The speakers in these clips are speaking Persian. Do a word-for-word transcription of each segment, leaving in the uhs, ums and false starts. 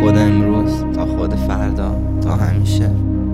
خود امروز تا خود فردا تا همیشه.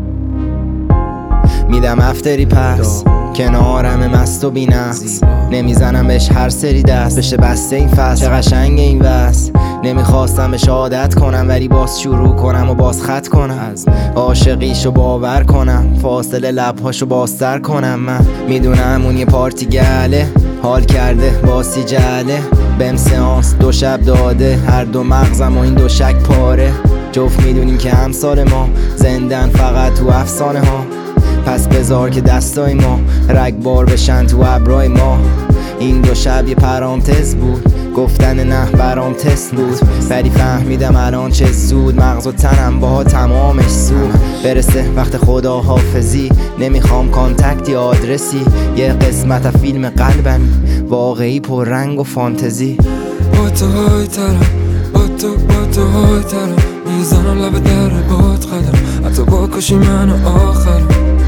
میدم افتری پس کنارم مست و بی‌نقص، نمیزنم بهش هر سری دست بشه بسته این فصل. چه قشنگ این وصل، نمیخواستم بهش عادت کنم ولی باز شروع کنم و باز خط کنم. عاشقیشو باور کنم، فاصله لبهاشو بازتر کنم. من میدونم اون یه پارتی گله، حال کرده باسی جله، بهم سیانس دو شب داده، هر دو مغزم و این دو شک پاره. جفت میدونیم که همسال ما زندن فقط تو افسانه ها، پس بذار که دستای ما رگبار بشن تو ابرای ما. این دو شب یه پرانتز بود، گفتن نه برام تست بود، ولی فهمیدم الان چه زود مغز و تنم با تمامش سود. برسه وقت خدا حافظی، نمیخوام کانتکت یا آدرسی، یه قسمت از فیلم قلبم واقعی پر رنگ و فانتزی. با تو های ترم، با تو با تو های ترم، میزنم لب در باد قدم، حتی با کشی منو آخرم.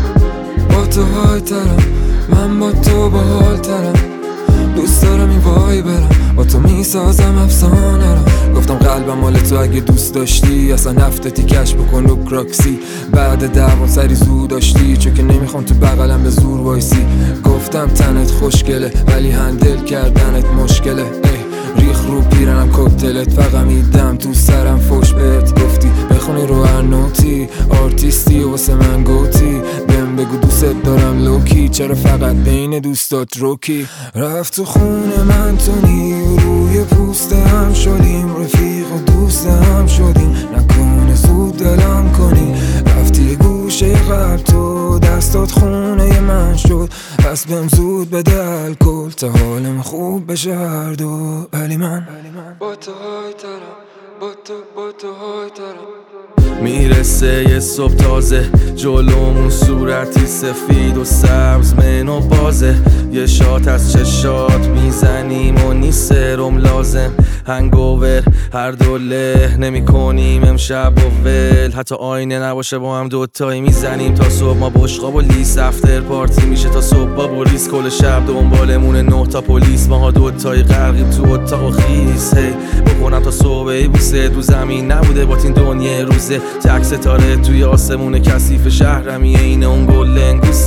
با تو های ترم، من با تو با حال ترم، دوست دارم این وای برم، با تو میسازم افسانه رو. گفتم قلبم مال تو، اگه دوست داشتی اصلا نفتتی کش بکن رو کراکسی. بعد دوام سری زود داشتی، چون که نمیخوام تو بغلم به زور وایسی. گفتم تنت خوشگله ولی هندل کردنت مشکله. ریخ رو پیرنم کوکتلت، فقط میدم تو سرم فوش بهت. گفتی بخونی رو هر نوتی، آرتیستی و واسه من گوتی. بهم بگو دوست دارم لوکی، چرا فقط بین دوستات روکی. رفت تو خونه من تو نی، روی پوست هم شدیم، رفیق و دوست هم شدیم، نکنه زود دلم کنی. رفتی گوشه قلب تو، دستات خونه من شد، پس بهم زود بده الکل تا حالم خوب بشه هر دو. ولی من با تو های ترم، با تو با تو های ترم. میرسه یه صبح تازه، جلومون صورتی سفید و سبز منو بازه. یه شات از چشات میزنیم و نیست سرم لازم. هنگوور هر دوله نمی کنیم امشب و ول، حتی آینه نباشه با هم دوتایی میزنیم تا صبح. ما بشقاب و لیس افتر پارتی میشه تا صبح با بولیس، کل شب دنبالمون نه تا پلیس، ماها دوتایی غرقیم تو اتاق و خیس. هی بکنم تا صبح ای بوسه، دو زمین نبوده با این دنیا روزه. تک ستاره توی آسمون کثیف شهرمی، اینه اون گل لنگوست.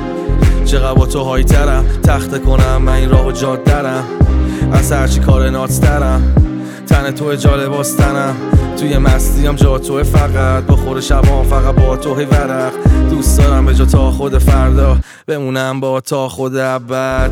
چقدر با تو های ترم، تخته کنم من این راه و جاد درم، از هرچی کار نات ترم. تن تو جالباستنم، توی مستیم جا توه، فقط با خور شبام فقط با تو هی ورق. دوست دارم به جا تا خود فردا بمونم با تا خود ابد.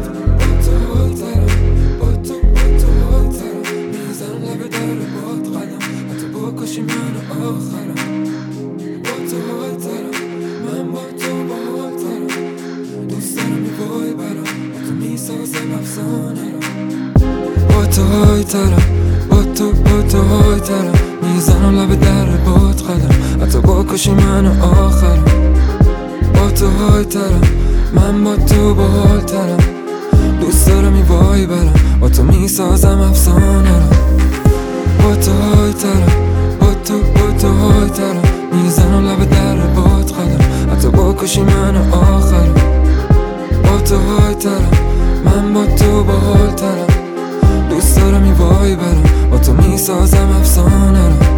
با تو های ترم، با تو با تو های ترم، میزنم لب در باد قدم، حتی با کشی منو آخرم. با تو های ترم، من با تو با حال ترم، دوست دارم این وای برم، با تو میسازم افسانه رو. با تو های ترم، با تو با تو های ترم، میزنم لب در باد قدم، حتی با کشی منو آخرم. با تو های ترم، من با تو با حال ترم، دوست دارم این وای برم، با تو میسازم افسانه رو.